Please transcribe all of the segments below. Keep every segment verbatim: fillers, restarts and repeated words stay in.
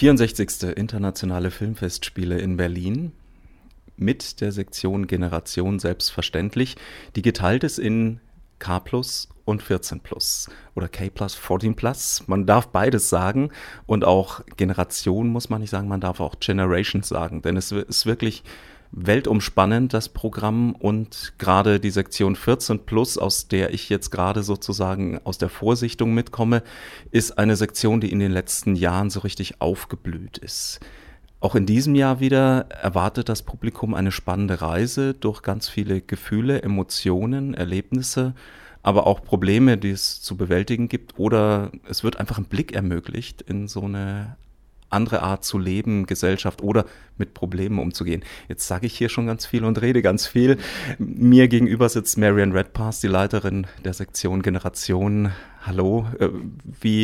vierundsechzigste Internationale Filmfestspiele in Berlin mit der Sektion Generation selbstverständlich, die geteilt ist in K plus und vierzehn plus oder K plus, vierzehn plus. Man darf beides sagen und auch Generation muss man nicht sagen, man darf auch Generations sagen, denn es ist wirklich weltumspannend, das Programm, und gerade die Sektion vierzehn plus, aus der ich jetzt gerade sozusagen aus der Vorsichtung mitkomme, ist eine Sektion, die in den letzten Jahren so richtig aufgeblüht ist. Auch in diesem Jahr wieder erwartet das Publikum eine spannende Reise durch ganz viele Gefühle, Emotionen, Erlebnisse, aber auch Probleme, die es zu bewältigen gibt, oder es wird einfach ein Blick ermöglicht in so eine andere Art zu leben, Gesellschaft oder mit Problemen umzugehen. Jetzt sage ich hier schon ganz viel und rede ganz viel. Mir gegenüber sitzt Marian Redpath, die Leiterin der Sektion Generation. Hallo, wie,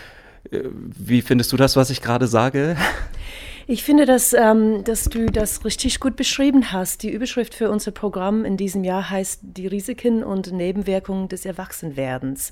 wie findest du das, was ich gerade sage? Ich finde, dass, ähm, dass du das richtig gut beschrieben hast. Die Überschrift für unser Programm in diesem Jahr heißt Die Risiken und Nebenwirkungen des Erwachsenwerdens.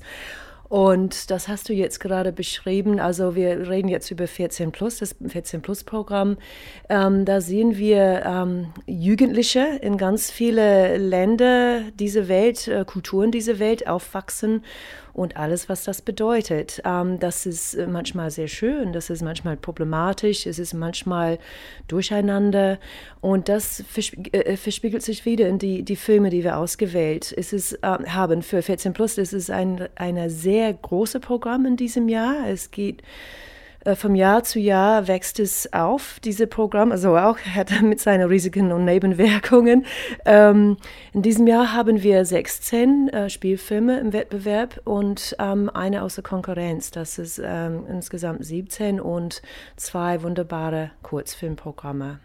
Und das hast du jetzt gerade beschrieben. Also wir reden jetzt über vierzehn plus, das vierzehn plus Programm. Ähm, da sehen wir ähm, Jugendliche in ganz viele Länder dieser Welt, äh, Kulturen dieser Welt aufwachsen und alles, was das bedeutet. Ähm, das ist manchmal sehr schön, das ist manchmal problematisch, es ist manchmal durcheinander, und das verspie- äh, verspiegelt sich wieder in die, die Filme, die wir ausgewählt es ist, äh, haben für vierzehn plus. Es ist ein eine sehr große Programm in diesem Jahr. Es geht Vom Jahr zu Jahr wächst es auf, diese Programm, also auch hat mit seinen Risiken und Nebenwirkungen. Ähm, in diesem Jahr haben wir sechzehn äh, Spielfilme im Wettbewerb und ähm, eine außer Konkurrenz. Das ist ähm, insgesamt siebzehn und zwei wunderbare Kurzfilmprogramme.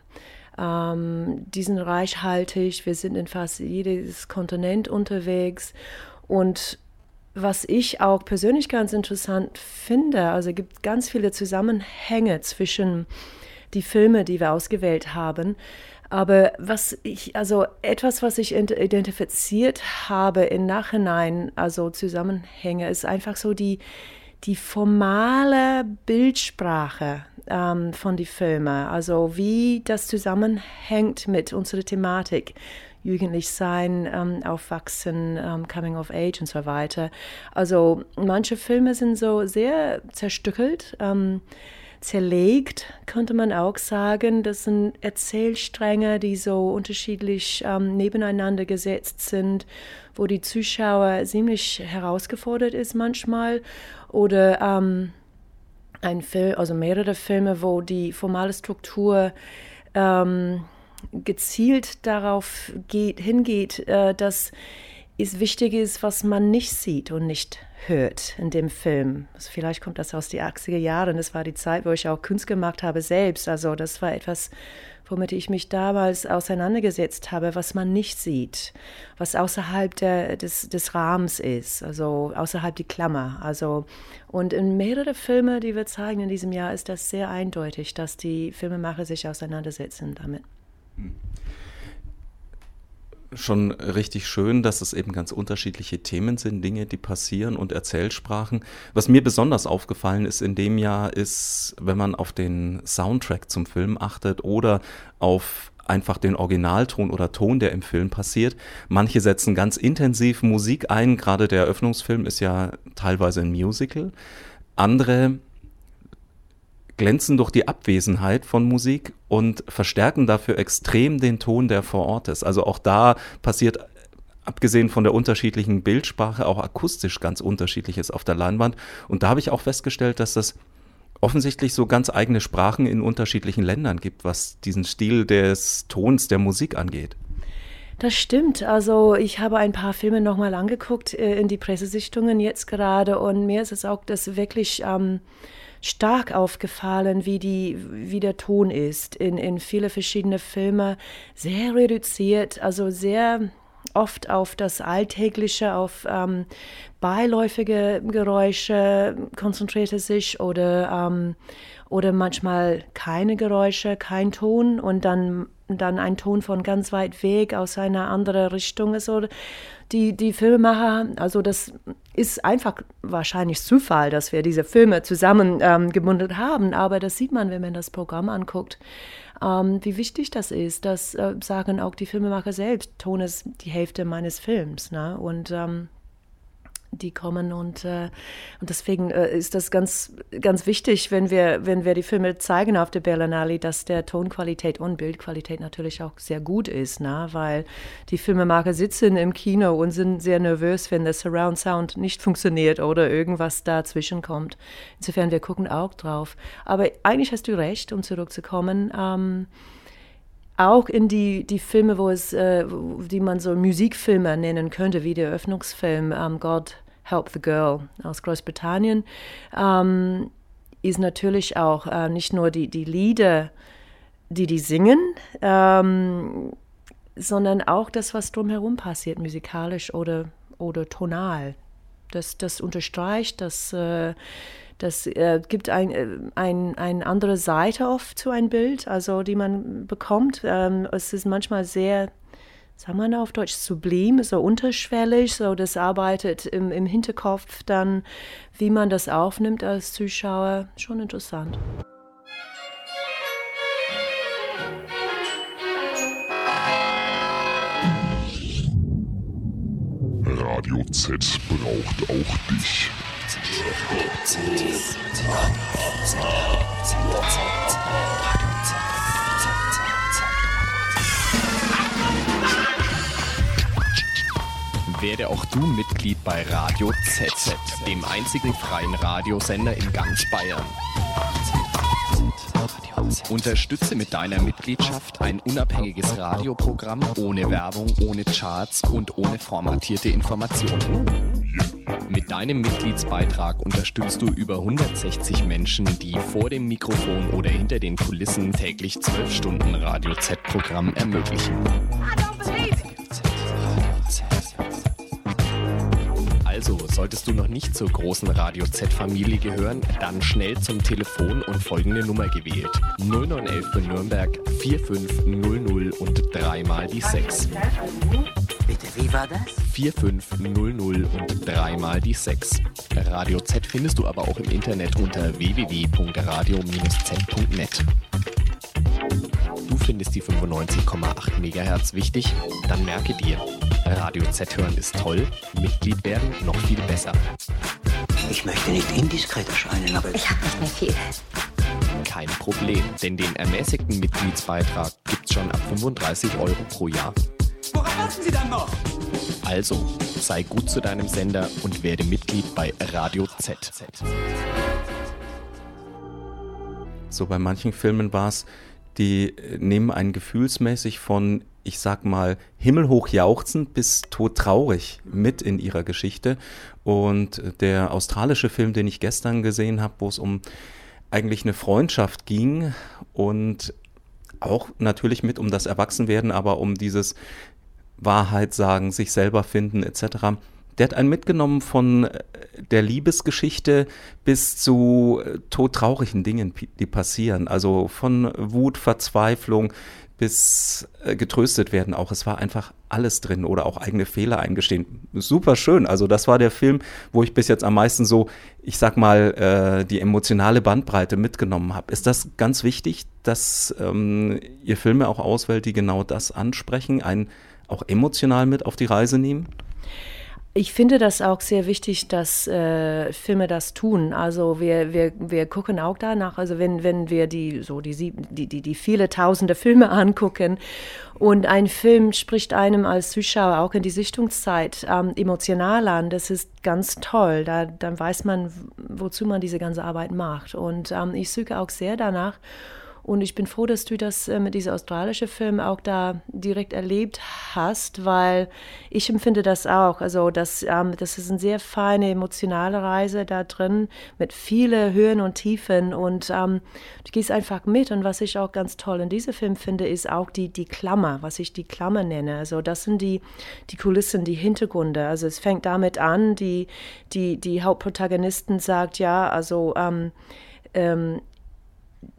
Ähm, die sind reichhaltig, wir sind in fast jedes Kontinent unterwegs, und was ich auch persönlich ganz interessant finde, also es gibt ganz viele Zusammenhänge zwischen die Filme, die wir ausgewählt haben. Aber was ich, also etwas, was ich identifiziert habe im Nachhinein, also Zusammenhänge, ist einfach so die, die formale Bildsprache ähm, von den Filmen. Also wie das zusammenhängt mit unserer Thematik. Jugendlich sein, ähm, aufwachsen, ähm, Coming of Age und so weiter. Also manche Filme sind so sehr zerstückelt, ähm, zerlegt, könnte man auch sagen. Das sind Erzählstränge, die so unterschiedlich ähm, nebeneinander gesetzt sind, wo die Zuschauer ziemlich herausgefordert ist manchmal. Oder ähm, ein Film, also mehrere Filme, wo die formale Struktur ähm, gezielt darauf geht, hingeht, äh, dass es wichtig ist, was man nicht sieht und nicht hört in dem Film. Also vielleicht kommt das aus den achtziger Jahren. Das war die Zeit, wo ich auch Kunst gemacht habe selbst. Also das war etwas, womit ich mich damals auseinandergesetzt habe, was man nicht sieht, was außerhalb der, des, des Rahmens ist, also außerhalb die Klammer. Also, und in mehreren Filmen, die wir zeigen in diesem Jahr, ist das sehr eindeutig, dass die Filmemacher sich auseinandersetzen damit. Schon richtig schön, dass es eben ganz unterschiedliche Themen sind, Dinge, die passieren, und Erzählsprachen. Was mir besonders aufgefallen ist in dem Jahr, ist, wenn man auf den Soundtrack zum Film achtet oder auf einfach den Originalton oder Ton, der im Film passiert. Manche setzen ganz intensiv Musik ein, gerade der Eröffnungsfilm ist ja teilweise ein Musical. Andere glänzen durch die Abwesenheit von Musik und verstärken dafür extrem den Ton, der vor Ort ist. Also auch da passiert, abgesehen von der unterschiedlichen Bildsprache, auch akustisch ganz Unterschiedliches auf der Leinwand. Und da habe ich auch festgestellt, dass das offensichtlich so ganz eigene Sprachen in unterschiedlichen Ländern gibt, was diesen Stil des Tons der Musik angeht. Das stimmt. Also ich habe ein paar Filme nochmal angeguckt äh, in die Pressesichtungen jetzt gerade, und mir ist es auch das wirklich ähm, stark aufgefallen, wie, die, wie der Ton ist in, in viele verschiedene Filme. Sehr reduziert, also sehr oft auf das Alltägliche, auf ähm, beiläufige Geräusche konzentrierte sich, oder, ähm, oder manchmal keine Geräusche, kein Ton, und dann dann ein Ton von ganz weit weg aus einer anderen Richtung. Also die, die Filmemacher, also das ist einfach wahrscheinlich Zufall, dass wir diese Filme zusammen ähm, gebundelt haben, aber das sieht man, wenn man das Programm anguckt, ähm, wie wichtig das ist. Das äh, sagen auch die Filmemacher selbst. Ton ist die Hälfte meines Films, ne? Und ähm, die kommen und, äh, und deswegen äh, ist das ganz, ganz wichtig, wenn wir, wenn wir die Filme zeigen auf der Berlinale, dass der Tonqualität und Bildqualität natürlich auch sehr gut ist, ne? Weil die Filmemacher sitzen im Kino und sind sehr nervös, wenn der Surround Sound nicht funktioniert oder irgendwas dazwischen kommt. Insofern, wir gucken auch drauf. Aber eigentlich hast du recht, um zurückzukommen, ähm, auch in die, die Filme, wo es, äh, die man so Musikfilme nennen könnte, wie der Eröffnungsfilm um, God Help the Girl aus Großbritannien, ähm, ist natürlich auch äh, nicht nur die, die Lieder, die die singen, ähm, sondern auch das, was drumherum passiert, musikalisch oder, oder tonal. Das, das unterstreicht, das äh, Das äh, gibt ein, ein, eine andere Seite oft zu einem Bild, also die man bekommt. Ähm, es ist manchmal sehr, sagen wir auf Deutsch, sublim, so unterschwellig, so das arbeitet im, im Hinterkopf dann, wie man das aufnimmt als Zuschauer, schon interessant. Radio Z braucht auch dich. Werde auch du Mitglied bei Radio Z, dem einzigen freien Radiosender in ganz Bayern. Unterstütze mit deiner Mitgliedschaft ein unabhängiges Radioprogramm ohne Werbung, ohne Charts und ohne formatierte Informationen. Mit deinem Mitgliedsbeitrag unterstützt du über hundertsechzig Menschen, die vor dem Mikrofon oder hinter den Kulissen täglich zwölf Stunden Radio Z-Programm ermöglichen. Also, solltest du noch nicht zur großen Radio Z-Familie gehören, dann schnell zum Telefon und folgende Nummer gewählt. null neun elf für Nürnberg, vier fünf null null und dreimal die sechs. Bitte, wie war das? vier fünf null null und dreimal die sechs. Radio Z findest du aber auch im Internet unter w w w punkt radio Bindestrich z punkt net. Du findest die fünfundneunzig Komma acht Megahertz wichtig? Dann merke dir, Radio Z hören ist toll, Mitglied werden noch viel besser. Ich möchte nicht indiskret erscheinen, aber ich habe nicht mehr viel. Kein Problem, denn den ermäßigten Mitgliedsbeitrag gibt's schon ab fünfunddreißig Euro pro Jahr. worauf warten Sie dann noch? Also, sei gut zu deinem Sender und werde Mitglied bei Radio Z. So bei manchen Filmen war es, die nehmen einen gefühlsmäßig von, ich sag mal, himmelhoch jauchzend bis todtraurig mit in ihrer Geschichte. Und der australische Film, den ich gestern gesehen habe, wo es um eigentlich eine Freundschaft ging und auch natürlich mit um das Erwachsenwerden, aber um dieses Wahrheit sagen, sich selber finden et cetera. Der hat einen mitgenommen von der Liebesgeschichte bis zu todtraurigen Dingen, die passieren. Also von Wut, Verzweiflung bis getröstet werden auch. Es war einfach alles drin oder auch eigene Fehler eingestehen. Super schön. Also das war der Film, wo ich bis jetzt am meisten so, ich sag mal, die emotionale Bandbreite mitgenommen habe. Ist das ganz wichtig, dass ähm, ihr Filme auch auswählt, die genau das ansprechen, einen auch emotional mit auf die Reise nehmen? Ich finde das auch sehr wichtig, dass äh, Filme das tun. Also wir, wir, wir gucken auch danach, also wenn, wenn wir die, so die, die, die, die viele tausende Filme angucken und ein Film spricht einem als Zuschauer auch in die Sichtungszeit ähm, emotional an, das ist ganz toll. Da, dann weiß man, wozu man diese ganze Arbeit macht. Und ähm, ich suche auch sehr danach. Und ich bin froh, dass du das äh, mit diesem australischen Film auch da direkt erlebt hast, weil ich empfinde das auch. Also das, ähm, das ist eine sehr feine, emotionale Reise da drin mit vielen Höhen und Tiefen und ähm, du gehst einfach mit. Und was ich auch ganz toll in diesem Film finde, ist auch die, die Klammer, was ich die Klammer nenne. Also das sind die, die Kulissen, die Hintergründe. Also es fängt damit an, die, die, die Hauptprotagonistin sagt, ja, also ähm, ähm,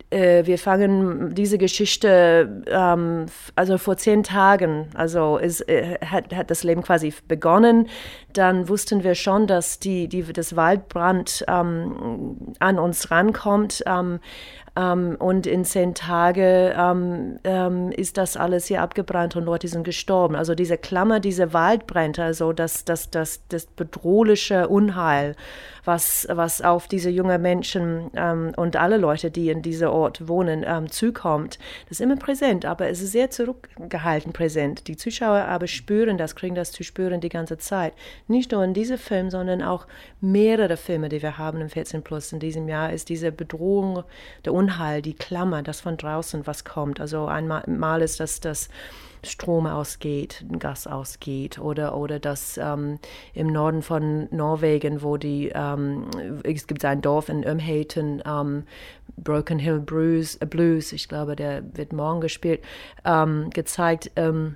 äh, wir fangen diese Geschichte, ähm, also vor zehn Tagen, also es, äh, hat, hat das Leben quasi begonnen. Dann wussten wir schon, dass die, die, das Waldbrand ähm, an uns rankommt. Ähm, ähm, und in zehn Tagen ähm, ähm, ist das alles hier abgebrannt und Leute sind gestorben. Also diese Klammer, diese Waldbrände, also das, das, das, das bedrohliche Unheil, was, was auf diese jungen Menschen ähm, und alle Leute, die in diesem Ort wohnen, ähm, zukommt, das ist immer präsent, aber es ist sehr zurückgehalten präsent. Die Zuschauer aber spüren das, kriegen das zu spüren die ganze Zeit. Nicht nur in diesem Film, sondern auch mehrere Filme, die wir haben im vierzehn plus in diesem Jahr, ist diese Bedrohung, der Unheil, die Klammer, das von draußen was kommt. Also einmal ist das, das Strom ausgeht, Gas ausgeht oder, oder dass ähm, im Norden von Norwegen, wo die, ähm, es gibt ein Dorf in Umheten, ähm, Broken Hill Blues, äh, Blues, ich glaube, der wird morgen gespielt, ähm, gezeigt, ähm,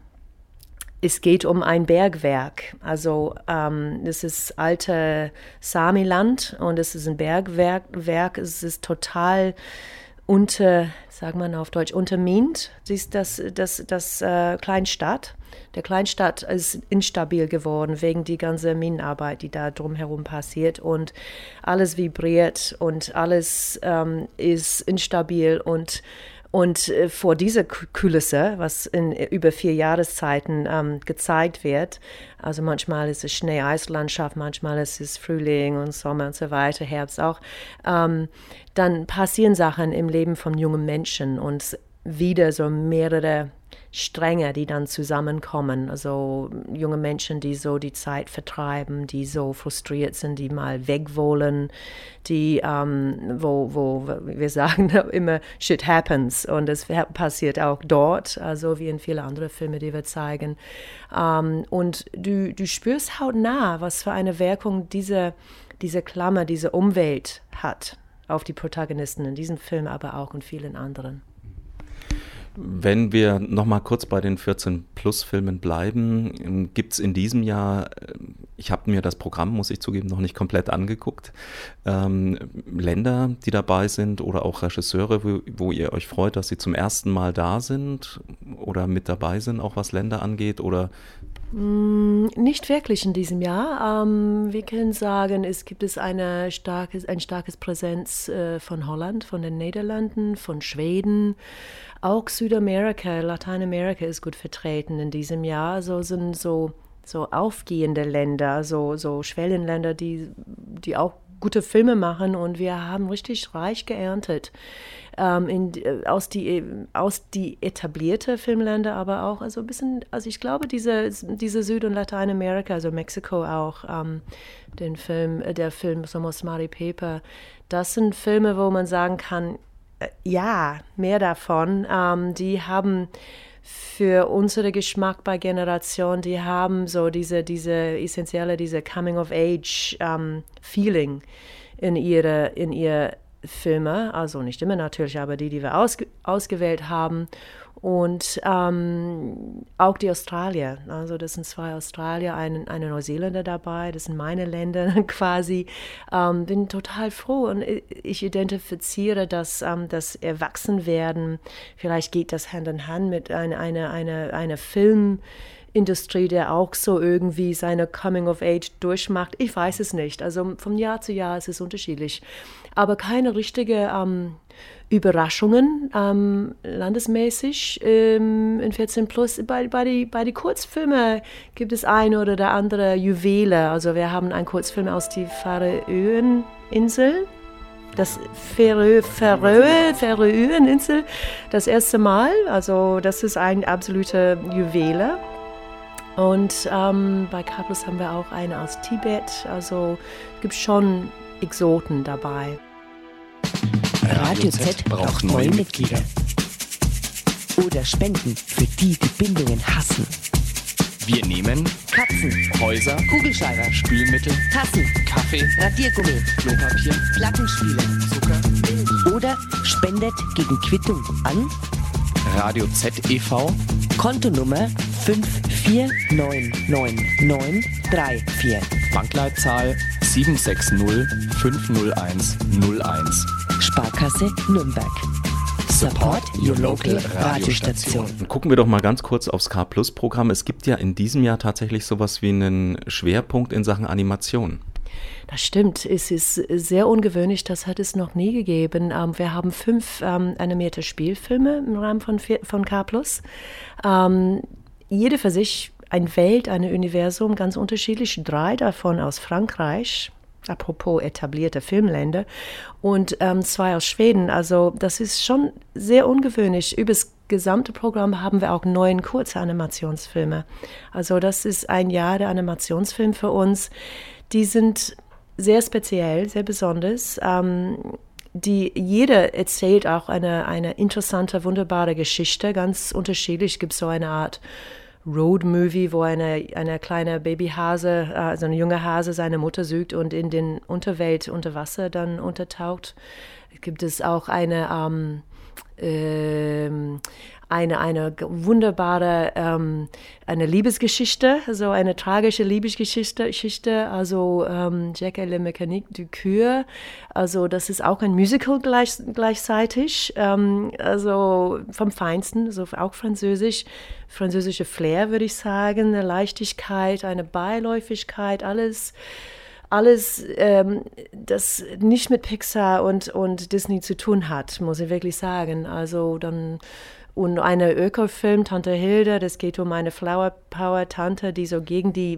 es geht um ein Bergwerk. Also ähm, es ist alte Sami-Land und es ist ein Bergwerk. Werk, es ist total unter, sagt man auf Deutsch, untermint. Das, das, das, das äh, Kleinstadt. Der Kleinstadt ist instabil geworden wegen die ganze Minenarbeit, die da drumherum passiert. Und alles vibriert und alles ähm, ist instabil. Und, und äh, vor dieser Kulisse, was in über vier Jahreszeiten ähm, gezeigt wird, also manchmal ist es Schnee-Eis-Landschaft, manchmal ist es Frühling und Sommer und so weiter, Herbst auch, ähm, dann passieren Sachen im Leben von jungen Menschen und wieder so mehrere Stränge, die dann zusammenkommen. Also junge Menschen, die so die Zeit vertreiben, die so frustriert sind, die mal weg wollen, die, ähm, wo, wo wir sagen immer, shit happens. Und es passiert auch dort, also wie in vielen anderen Filmen, die wir zeigen. Ähm, und du, du spürst hautnah, was für eine Wirkung diese, diese Klammer, diese Umwelt hat auf die Protagonisten in diesem Film, aber auch in vielen anderen. Wenn wir noch mal kurz bei den vierzehn plus Filmen bleiben, gibt es in diesem Jahr, ich habe mir das Programm, muss ich zugeben, noch nicht komplett angeguckt, ähm, Länder, die dabei sind oder auch Regisseure, wo, wo ihr euch freut, dass sie zum ersten Mal da sind oder mit dabei sind, auch was Länder angeht, oder? Nicht wirklich in diesem Jahr. Ähm, wir können sagen, es gibt es eine starkes, ein starkes Präsenz äh, von Holland, von den Niederlanden, von Schweden. Auch Südamerika, Lateinamerika ist gut vertreten in diesem Jahr. So sind so, so aufgehende Länder, so, so Schwellenländer, die, die auch gute Filme machen, und wir haben richtig reich geerntet. Ähm, in, aus die aus die etablierte Filmländer, aber auch also ein bisschen, also ich glaube diese diese Süd- und Lateinamerika, also Mexiko auch, ähm, den Film, der Film Somos Maripepa, das sind Filme, wo man sagen kann, äh, ja, mehr davon. Ähm, die haben für unseren Geschmack bei Generation, die haben so diese diese essentielle, diese Coming-of-Age-Feeling ähm, in ihre in ihr Filme, also nicht immer natürlich, aber die, die wir ausge- ausgewählt haben. Und ähm, auch die Australier, also das sind zwei Australier, ein, eine Neuseeländer dabei, das sind meine Länder quasi. Ähm, bin total froh, und ich identifiziere das, ähm, das Erwachsenwerden, vielleicht geht das Hand in Hand mit einer eine, eine, eine Film- Industrie, der auch so irgendwie seine Coming-of-Age durchmacht. Ich weiß es nicht. Also von Jahr zu Jahr ist es unterschiedlich. Aber keine richtige ähm, Überraschungen ähm, landesmäßig ähm, in vierzehn plus. Bei, bei die, bei die Kurzfilme gibt es eine oder der andere Juwele. Also wir haben einen Kurzfilm aus die Färöerinsel. Das Färö, Färö, Färöerinsel, das erste Mal. Also das ist ein absolute Juwele. Und ähm, bei K plus haben wir auch eine aus Tibet, also es gibt schon Exoten dabei. Radio Z braucht neue Mitglieder. Oder Spenden für die, die Bindungen hassen. Wir nehmen Katzen, Häuser, Kugelschreiber, Spülmittel, Tassen, Kaffee, Radiergummi, Klopapier, Plattenspiele, Zucker. oder spendet gegen Quittung an Radio Z e V, Kontonummer fünf vier neun neun neun drei vier. Bankleitzahl sieben sechs null fünf null eins null eins. Sparkasse Nürnberg. Support your local Radiostation. Gucken wir doch mal ganz kurz aufs K Plus Programm. Es gibt ja in diesem Jahr tatsächlich sowas wie einen Schwerpunkt in Sachen Animation. Das stimmt, es ist sehr ungewöhnlich, das hat es noch nie gegeben. Ähm, wir haben fünf ähm, animierte Spielfilme im Rahmen von, von K Plus. Ähm, jede für sich eine Welt, ein Universum, ganz unterschiedlich. Drei davon aus Frankreich, apropos etablierte Filmländer, und ähm, zwei aus Schweden. Also das ist schon sehr ungewöhnlich. Über das gesamte Programm haben wir auch neun kurze Animationsfilme. Also das ist ein Jahr der Animationsfilm für uns. Die sind sehr speziell, sehr besonders. Ähm, die, jeder erzählt auch eine, eine interessante, wunderbare Geschichte, ganz unterschiedlich. Es gibt so eine Art Road-Movie, wo eine, eine kleine Babyhase, also eine junge Hase, seine Mutter sucht und in den Unterwelt unter Wasser dann untertaucht. Gibt es auch eine, ähm, ähm, eine, eine wunderbare ähm, eine Liebesgeschichte, so eine tragische Liebesgeschichte, Geschichte, also ähm, Jack et la Mécanique du Cœur. Also das ist auch ein Musical gleich, gleichzeitig, ähm, also vom Feinsten, so auch französisch, französische Flair würde ich sagen, eine Leichtigkeit, eine Beiläufigkeit, alles Alles, ähm, das nicht mit Pixar und, und Disney zu tun hat, muss ich wirklich sagen. Also dann, und eine Ökofilm, Tante Hilde, das geht um eine Flower-Power-Tante, die so gegen die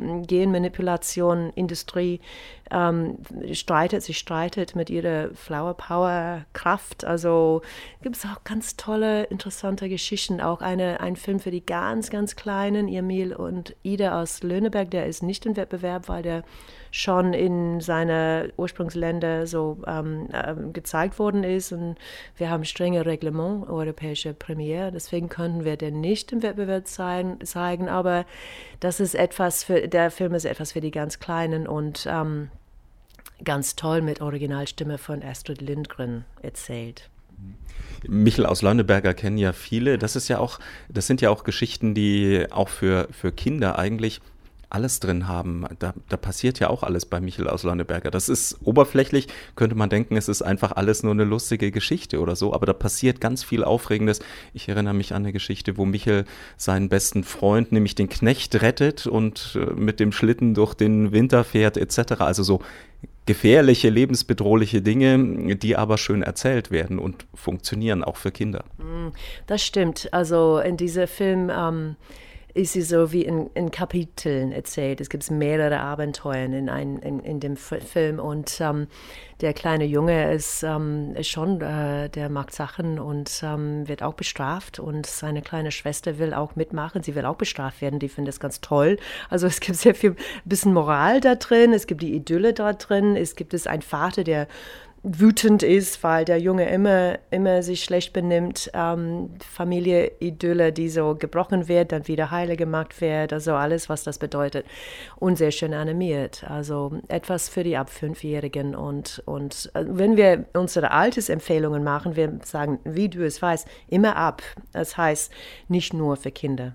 Genmanipulation-Industrie ähm, streitet. Sie streitet mit ihrer Flower-Power-Kraft. Also gibt es auch ganz tolle, interessante Geschichten. Auch eine, ein Film für die ganz, ganz Kleinen, Emil und Ida aus Löhneberg, der ist nicht im Wettbewerb, weil der schon in seine Ursprungsländer so ähm, ähm, gezeigt worden ist. Und wir haben strenge Reglement, europäische Premiere. Deswegen könnten wir den nicht im Wettbewerb zeigen. zeigen. Aber das ist etwas für, der Film ist etwas für die ganz Kleinen und ähm, ganz toll mit Originalstimme von Astrid Lindgren erzählt. Michel aus Lönneberger kennen ja viele. Das ist ja auch, das sind ja auch Geschichten, die auch für, für Kinder eigentlich alles drin haben. Da, da passiert ja auch alles bei Michel aus Lönneberger. Das ist oberflächlich, könnte man denken, es ist einfach alles nur eine lustige Geschichte oder so, aber da passiert ganz viel Aufregendes. Ich erinnere mich an eine Geschichte, wo Michel seinen besten Freund, nämlich den Knecht, rettet und mit dem Schlitten durch den Winter fährt et cetera. Also so gefährliche, lebensbedrohliche Dinge, die aber schön erzählt werden und funktionieren auch für Kinder. Das stimmt. Also in diesem Film ähm ist sie so wie in, in Kapiteln erzählt. Es gibt mehrere Abenteuer in, ein, in, in dem F- Film und ähm, der kleine Junge ist, ähm, ist schon, äh, der mag Sachen und ähm, wird auch bestraft und seine kleine Schwester will auch mitmachen. Sie will auch bestraft werden. Die findet das ganz toll. Also es gibt sehr viel, bisschen Moral da drin. Es gibt die Idylle da drin. Es gibt es einen Vater, der wütend ist, weil der Junge immer, immer sich schlecht benimmt. Ähm, Familie-Idylle, die so gebrochen wird, dann wieder heile gemacht wird. Also alles, was das bedeutet. Und sehr schön animiert. Also etwas für die ab Fünfjährigen. Und, und wenn wir unsere Altersempfehlungen machen, wir sagen, wie du es weißt, immer ab. Das heißt, nicht nur für Kinder.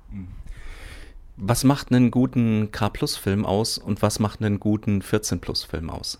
Was macht einen guten K Plus Film aus und was macht einen guten vierzehn Plus Film aus?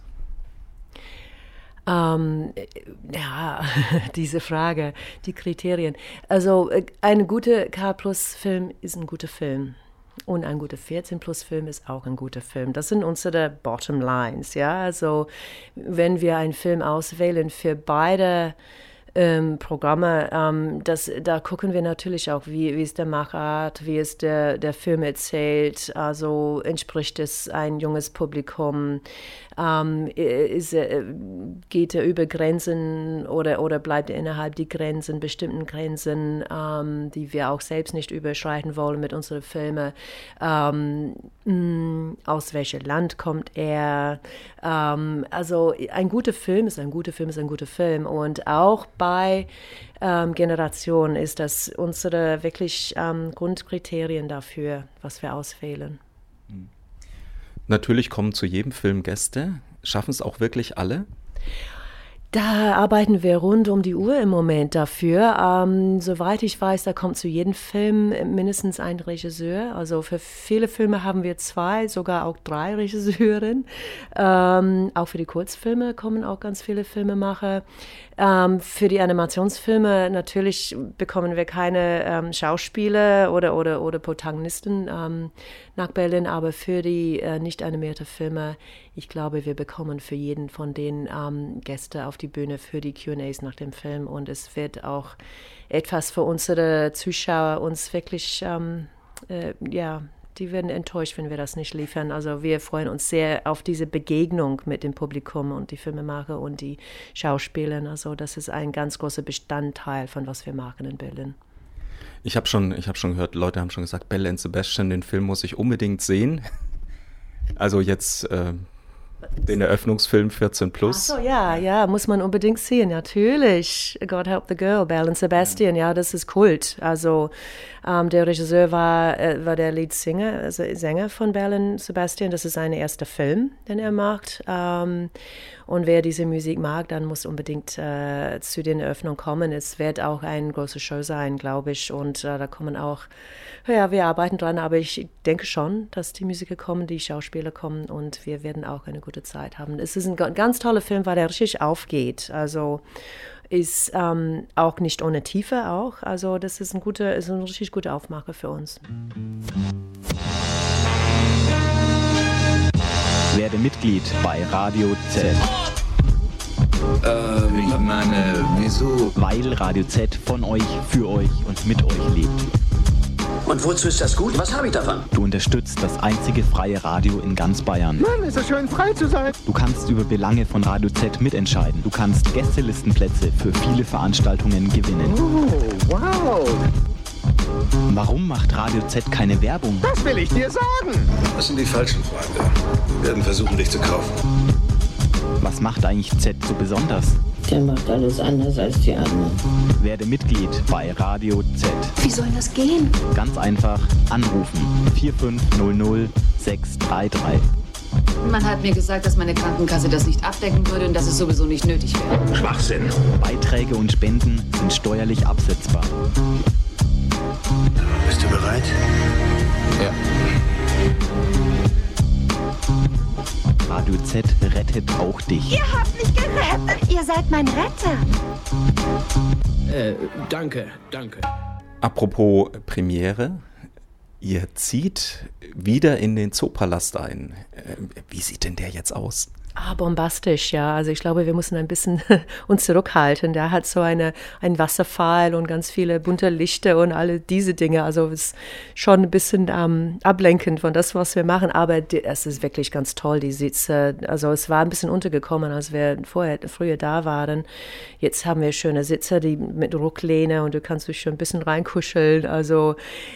Ähm, ja, diese Frage, die Kriterien. Also ein guter K Plus Film ist ein guter Film. Und ein guter vierzehn Plus Film ist auch ein guter Film. Das sind unsere Bottom Lines, ja. Also wenn wir einen Film auswählen für beide Ähm, Programme, ähm, das, da gucken wir natürlich auch, wie, wie ist der Machart, wie ist der, der Film erzählt, also entspricht es ein junges Publikum, ähm, ist, geht er über Grenzen oder, oder bleibt er innerhalb die Grenzen, bestimmten Grenzen, ähm, die wir auch selbst nicht überschreiten wollen mit unseren Filmen. Ähm, mh, aus welchem Land kommt er? Ähm, also ein guter Film ist ein guter Film ist ein guter Film und auch bei Bei ähm, Generationen ist das unsere wirklich ähm, Grundkriterien dafür, was wir auswählen. Natürlich kommen zu jedem Film Gäste. Schaffen es auch wirklich alle? Da arbeiten wir rund um die Uhr im Moment dafür. Ähm, soweit ich weiß, da kommt zu jedem Film mindestens ein Regisseur. Also für viele Filme haben wir zwei, sogar auch drei Regisseurinnen. Ähm, auch für die Kurzfilme kommen auch ganz viele Filmemacher. Ähm, für die Animationsfilme natürlich bekommen wir keine ähm, Schauspieler oder, oder, oder Protagonisten ähm, nach Berlin, aber für die äh, nicht animierte Filme, ich glaube, wir bekommen für jeden von den ähm, Gäste auf die Bühne für die Q and A's nach dem Film und es wird auch etwas für unsere Zuschauer uns wirklich, ähm, äh, ja, die werden enttäuscht, wenn wir das nicht liefern. Also wir freuen uns sehr auf diese Begegnung mit dem Publikum und die Filmemacher und die Schauspieler. Also das ist ein ganz großer Bestandteil von was wir machen in Berlin. Ich habe schon, ich hab schon gehört, Leute haben schon gesagt, Belle and Sebastian, den Film muss ich unbedingt sehen. Also jetzt äh, den Eröffnungsfilm vierzehn plus. Ach so, ja, ja, muss man unbedingt sehen, natürlich. God Help the Girl, Belle and Sebastian, ja, das ist Kult. Also ähm, der Regisseur war, äh, war der Leadsänger, also Sänger von Belle and Sebastian. Das ist sein erster Film, den er macht. Ähm, und wer diese Musik mag, dann muss unbedingt äh, zu den Eröffnungen kommen. Es wird auch eine große Show sein, glaube ich. Und äh, da kommen auch, ja, wir arbeiten dran, aber ich denke schon, dass die Musiker kommen, die Schauspieler kommen und wir werden auch eine gute Zeit haben. Es ist ein ganz toller Film, weil der richtig aufgeht. Also ist ähm, auch nicht ohne Tiefe auch. Also das ist ein guter, ist ein richtig guter Aufmacher für uns. Werde Mitglied bei Radio Z. Äh, ich meine, wieso? Weil Radio Z von euch, für euch und mit euch lebt. Und wozu ist das gut? Was habe ich davon? Du unterstützt das einzige freie Radio in ganz Bayern. Mann, ist es schön, frei zu sein. Du kannst über Belange von Radio Z mitentscheiden. Du kannst Gästelistenplätze für viele Veranstaltungen gewinnen. Oh, wow. Warum macht Radio Z keine Werbung? Das will ich dir sagen. Das sind die falschen Freunde. Wir werden versuchen, dich zu kaufen. Was macht eigentlich Z so besonders? Der macht alles anders als die anderen. Werde Mitglied bei Radio Z. Wie soll das gehen? Ganz einfach anrufen. vier fünf null null sechs drei drei. Man hat mir gesagt, dass meine Krankenkasse das nicht abdecken würde und dass es sowieso nicht nötig wäre. Schwachsinn. Beiträge und Spenden sind steuerlich absetzbar. Bist du bereit? Ja. Radio Z rettet auch dich. Ihr habt mich gerettet. Ihr seid mein Retter. Äh, danke, danke. Apropos Premiere, ihr zieht wieder in den Zoopalast ein. Wie sieht denn der jetzt aus? Ah, bombastisch, ja. Also ich glaube, wir müssen ein bisschen uns zurückhalten. Der hat so eine, einen Wasserfall und ganz viele bunte Lichter und alle diese Dinge. Also es ist schon ein bisschen ähm, ablenkend von das, was wir machen. Aber die, es ist wirklich ganz toll, die Sitze. Also es war ein bisschen untergekommen, als wir vorher, früher da waren. Jetzt haben wir schöne Sitze, die mit Rücklehne und du kannst dich schon ein bisschen reinkuscheln. Also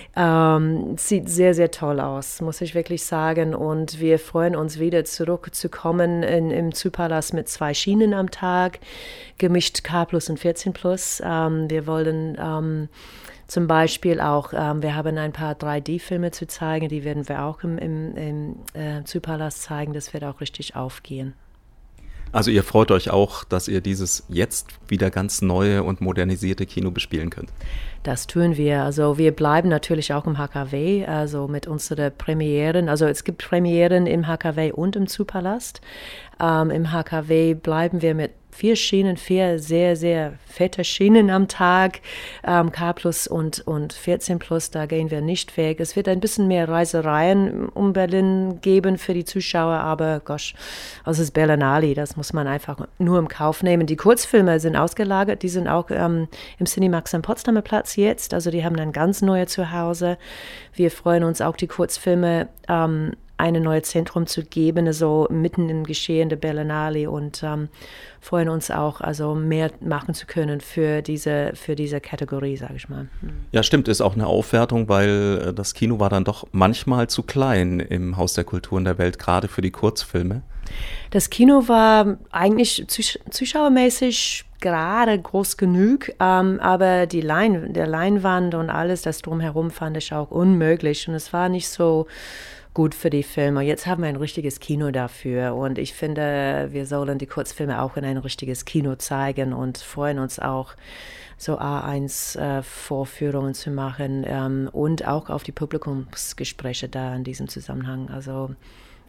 ähm, sieht sehr, sehr toll aus, muss ich wirklich sagen. Und wir freuen uns wieder zurückzukommen In, im Zoopalast mit zwei Schienen am Tag, gemischt K plus und vierzehn plus. Ähm, wir wollen ähm, zum Beispiel auch, ähm, wir haben ein paar drei D Filme zu zeigen, die werden wir auch im, im, im äh, Zoopalast zeigen. Das wird auch richtig aufgehen. Also ihr freut euch auch, dass ihr dieses jetzt wieder ganz neue und modernisierte Kino bespielen könnt? Das tun wir. Also wir bleiben natürlich auch im H K W, also mit unseren Premieren. Also es gibt Premieren im H K W und im Zoopalast. Ähm, Im H K W bleiben wir mit vier Schienen, vier sehr, sehr fette Schienen am Tag, ähm, K plus und, und vierzehn plus, da gehen wir nicht weg. Es wird ein bisschen mehr Reisereien um Berlin geben für die Zuschauer, aber gosh, also es ist Berlinale, das muss man einfach nur im Kauf nehmen. Die Kurzfilme sind ausgelagert, die sind auch ähm, im Cinemax am Potsdamer Platz jetzt, also die haben ein ganz neues Zuhause. Wir freuen uns auch, die Kurzfilme ähm, ein neues Zentrum zu geben, also mitten im Geschehen der Berlinale und ähm, freuen uns auch, also mehr machen zu können für diese, für diese Kategorie, sage ich mal. Ja, stimmt, ist auch eine Aufwertung, weil das Kino war dann doch manchmal zu klein im Haus der Kulturen der Welt, gerade für die Kurzfilme. Das Kino war eigentlich zuschauermäßig gerade groß genug, ähm, aber die Lein, der Leinwand und alles, das drumherum fand ich auch unmöglich und es war nicht so gut für die Filme. Jetzt haben wir ein richtiges Kino dafür und ich finde, wir sollen die Kurzfilme auch in ein richtiges Kino zeigen und freuen uns auch, so A eins Vorführungen äh, zu machen ähm, und auch auf die Publikumsgespräche da in diesem Zusammenhang. Also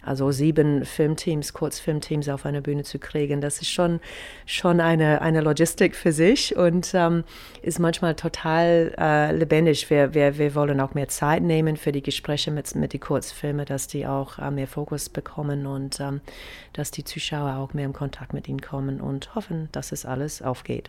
also sieben Filmteams, Kurzfilmteams auf einer Bühne zu kriegen. Das ist schon, schon eine, eine Logistik für sich und ähm, ist manchmal total äh, lebendig. Wir, wir, wir wollen auch mehr Zeit nehmen für die Gespräche mit, mit den Kurzfilmen, dass die auch äh, mehr Fokus bekommen und ähm, dass die Zuschauer auch mehr in Kontakt mit ihnen kommen und hoffen, dass es alles aufgeht.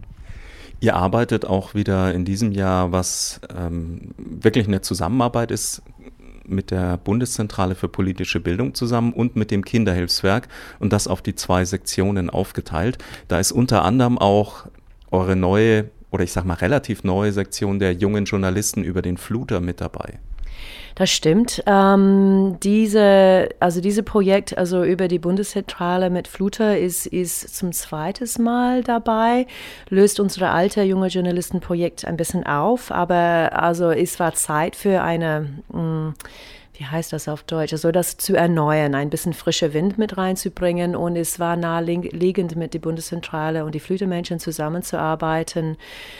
Ihr arbeitet auch wieder in diesem Jahr, was ähm, wirklich eine Zusammenarbeit ist, mit der Bundeszentrale für politische Bildung zusammen und mit dem Kinderhilfswerk und das auf die zwei Sektionen aufgeteilt. Da ist unter anderem auch eure neue, oder ich sag mal relativ neue Sektion der jungen Journalisten über den Fluter mit dabei. Das stimmt. Ähm, diese, also dieses Projekt, also über die Bundeszentrale mit Fluter, ist, ist zum zweiten Mal dabei, löst unsere alte junge Journalistenprojekt ein bisschen auf, aber also es war Zeit für eine, mh, wie heißt das auf Deutsch, also das zu erneuern, ein bisschen frischer Wind mit reinzubringen und es war naheliegend mit der Bundeszentrale und die Flütermenschen zusammenzuarbeiten,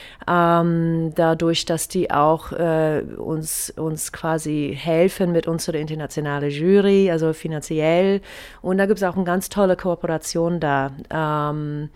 ähm, dadurch, dass die auch äh, uns, uns quasi helfen mit unserer internationalen Jury, also finanziell und da gibt es auch eine ganz tolle Kooperation da. Ähm,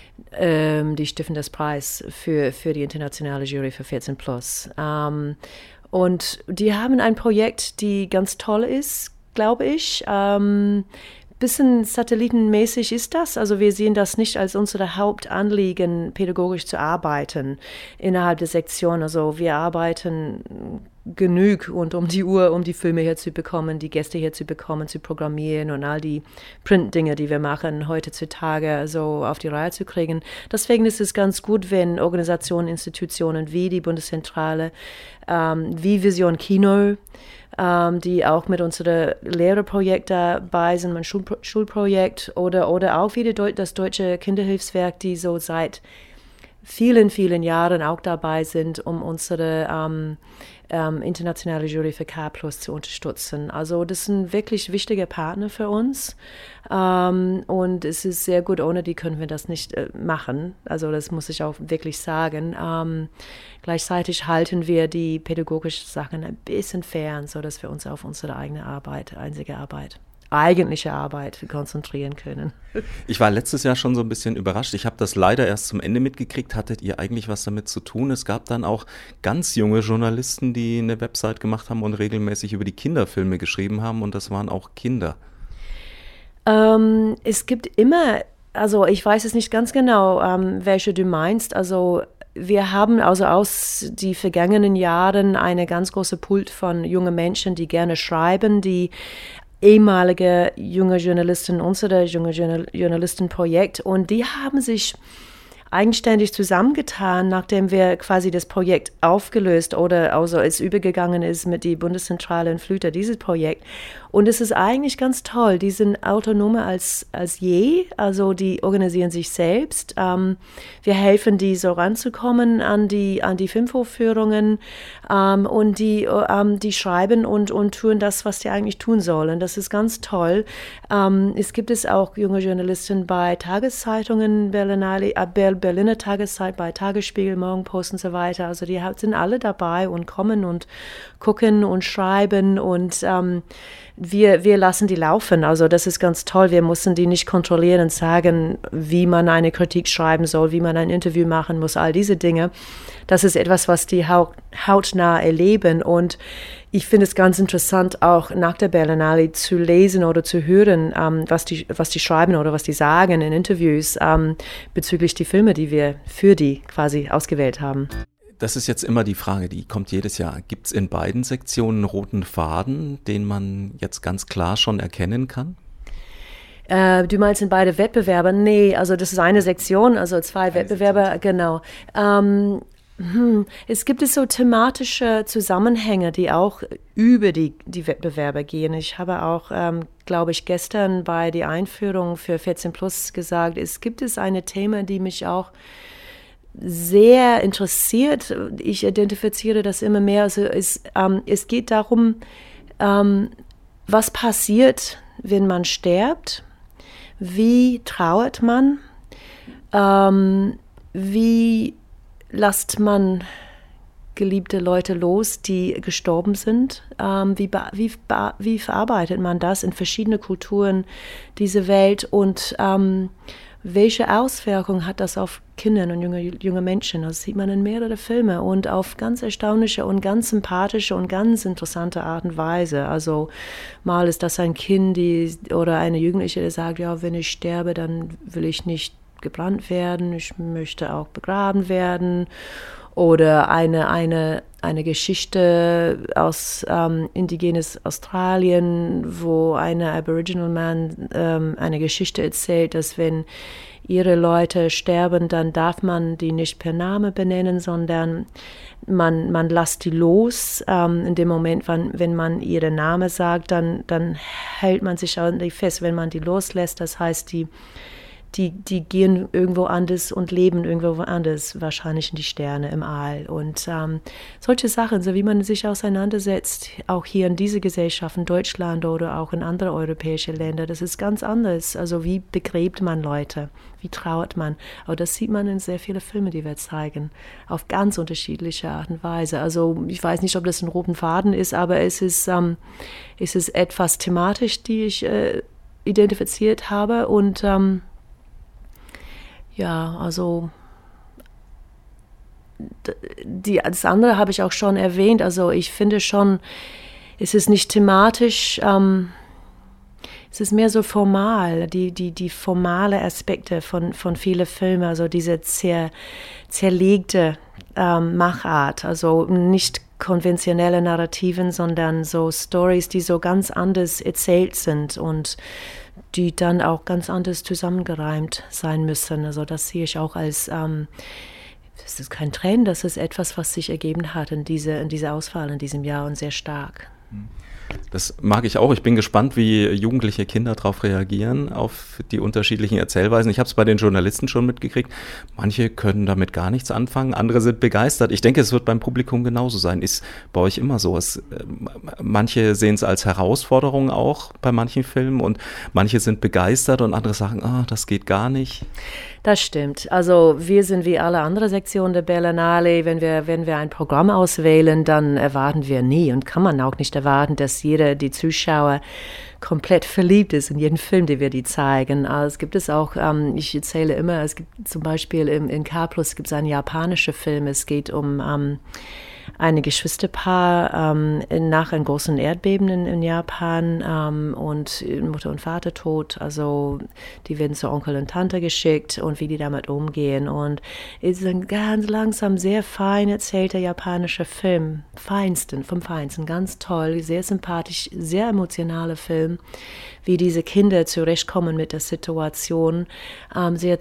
ähm, die stiften das Preis für, für die internationale Jury für vierzehn plus. Ähm, Und die haben ein Projekt, die ganz toll ist, glaube ich. Ähm, bisschen satellitenmäßig ist das. Also wir sehen das nicht als unser Hauptanliegen, pädagogisch zu arbeiten innerhalb der Sektion. Also wir arbeiten genug und um die Uhr, um die Filme herzubekommen, die Gäste herzubekommen, zu programmieren und all die Print-Dinge, die wir machen heutzutage, so auf die Reihe zu kriegen. Deswegen ist es ganz gut, wenn Organisationen, Institutionen wie die Bundeszentrale, ähm, wie Vision Kino, ähm, die auch mit unserem Lehrerprojekt dabei sind, mein Schulpro- Schulprojekt oder, oder auch wie Deu- das Deutsche Kinderhilfswerk, die so seit vielen, vielen Jahren auch dabei sind, um unsere ähm, ähm, internationale Jury für K plus zu unterstützen. Also das sind wirklich wichtige Partner für uns ähm, und es ist sehr gut, ohne die können wir das nicht äh, machen. Also das muss ich auch wirklich sagen. Ähm, gleichzeitig halten wir die pädagogischen Sachen ein bisschen fern, sodass wir uns auf unsere eigene Arbeit, einzige Arbeit, eigentliche Arbeit konzentrieren können. Ich war letztes Jahr schon so ein bisschen überrascht. Ich habe das leider erst zum Ende mitgekriegt. Hattet ihr eigentlich was damit zu tun? Es gab dann auch ganz junge Journalisten, die eine Website gemacht haben und regelmäßig über die Kinderfilme geschrieben haben und das waren auch Kinder. Ähm, es gibt immer, also ich weiß es nicht ganz genau, ähm, welche du meinst. Also wir haben also aus den vergangenen Jahren eine ganz große Pult von jungen Menschen, die gerne schreiben, die ehemalige junge Journalisten, unser junge Journalistenprojekt und die haben sich eigenständig zusammengetan, nachdem wir quasi das Projekt aufgelöst oder also es übergegangen ist mit die Bundeszentrale in Fluter, dieses Projekt. Und es ist eigentlich ganz toll, die sind autonomer als, als je, also die organisieren sich selbst. Ähm, wir helfen die so ranzukommen an die, an die Filmvorführungen ähm, und die, ähm, die schreiben und, und tun das, was die eigentlich tun sollen. Das ist ganz toll. Ähm, es gibt es auch junge Journalisten bei Tageszeitungen, Berlinale, äh, Berliner Tageszeit, bei Tagesspiegel, Morgenpost und so weiter. Also die sind alle dabei und kommen und gucken und schreiben und ähm, wir, wir lassen die laufen. Also das ist ganz toll. Wir müssen die nicht kontrollieren und sagen, wie man eine Kritik schreiben soll, wie man ein Interview machen muss, all diese Dinge. Das ist etwas, was die haut, hautnah erleben und ich finde es ganz interessant, auch nach der Berlinale zu lesen oder zu hören, ähm, was die, was die schreiben oder was die sagen in Interviews ähm, bezüglich die Filme, die wir für die quasi ausgewählt haben. Das ist jetzt immer die Frage, die kommt jedes Jahr. Gibt es in beiden Sektionen einen roten Faden, den man jetzt ganz klar schon erkennen kann? Äh, du meinst in beide Wettbewerber? Nee, also das ist eine Sektion, also zwei eine Wettbewerber, Sektion. Genau. Ähm, hm, es gibt es so thematische Zusammenhänge, die auch über die, die Wettbewerber gehen. Ich habe auch, ähm, glaube ich, gestern bei der Einführung für vierzehn plus gesagt, es gibt es eine Thema, die mich auch sehr interessiert. Ich identifiziere das immer mehr. Also es, ähm, es geht darum, ähm, was passiert, wenn man stirbt, wie trauert man, ähm, wie lässt man geliebte Leute los, die gestorben sind? Ähm, wie, wie, wie verarbeitet man das in verschiedene Kulturen dieser Welt und ähm, welche Auswirkungen hat das auf Kinder und junge, junge Menschen? Das sieht man in mehreren Filmen und auf ganz erstaunliche und ganz sympathische und ganz interessante Art und Weise. Also mal ist das ein Kind die, oder eine Jugendliche, die sagt, ja, wenn ich sterbe, dann will ich nicht gebrannt werden, ich möchte auch begraben werden. Oder eine, eine, eine Geschichte aus ähm, indigenes Australien, wo eine Aboriginal Man ähm, eine Geschichte erzählt, dass wenn ihre Leute sterben, dann darf man die nicht per Name benennen, sondern man, man lässt die los. Ähm, in dem Moment, wann, wenn man ihren Namen sagt, dann, dann hält man sich ordentlich fest. Wenn man die loslässt, das heißt, die Die, die gehen irgendwo anders und leben irgendwo anders, wahrscheinlich in die Sterne im All. Und ähm, solche Sachen, so wie man sich auseinandersetzt, auch hier in dieser Gesellschaft, in Deutschland oder auch in andere europäische Länder, das ist ganz anders. Also wie begräbt man Leute, wie trauert man. Aber das sieht man in sehr vielen Filmen, die wir zeigen, auf ganz unterschiedliche Art und Weise. Also ich weiß nicht, ob das ein roten Faden ist, aber es ist, ähm, es ist etwas thematisch, die ich äh, identifiziert habe und ähm, ja, also die, das andere habe ich auch schon erwähnt. Also ich finde schon, es ist nicht thematisch, ähm, es ist mehr so formal, die, die, die formale Aspekte von, von vielen Filmen, also diese zer, zerlegte ähm, Machart, also nicht konventionelle Narrativen, sondern so Stories, die so ganz anders erzählt sind und die dann auch ganz anders zusammengereimt sein müssen. Also das sehe ich auch als, ähm, das ist kein Trend, das ist etwas, was sich ergeben hat in diese, in diese Auswahl in diesem Jahr und sehr stark. Das mag ich auch. Ich bin gespannt, wie jugendliche Kinder darauf reagieren, auf die unterschiedlichen Erzählweisen. Ich habe es bei den Journalisten schon mitgekriegt. Manche können damit gar nichts anfangen, andere sind begeistert. Ich denke, es wird beim Publikum genauso sein. Ist bei euch immer so. Es, manche sehen es als Herausforderung auch bei manchen Filmen und manche sind begeistert und andere sagen, oh, das geht gar nicht. Das stimmt. Also wir sind wie alle anderen Sektionen der Berlinale. Wenn wir, wenn wir ein Programm auswählen, dann erwarten wir nie und kann man auch nicht erwarten, dass jeder, die Zuschauer, komplett verliebt ist in jeden Film, den wir die zeigen. Also es gibt es auch, ähm, ich erzähle immer, es gibt zum Beispiel im, in K plus gibt es einen japanischen Film, es geht um ähm, ein Geschwisterpaar ähm, nach einem großen Erdbeben in, in Japan ähm, und Mutter und Vater tot. Also die werden zu Onkel und Tante geschickt und wie die damit umgehen. Und es ist ein ganz langsam, sehr fein erzählter japanischer Film. Feinsten, vom Feinsten, ganz toll, sehr sympathisch, sehr emotionaler Film, wie diese Kinder zurechtkommen mit der Situation. Ähm, sehr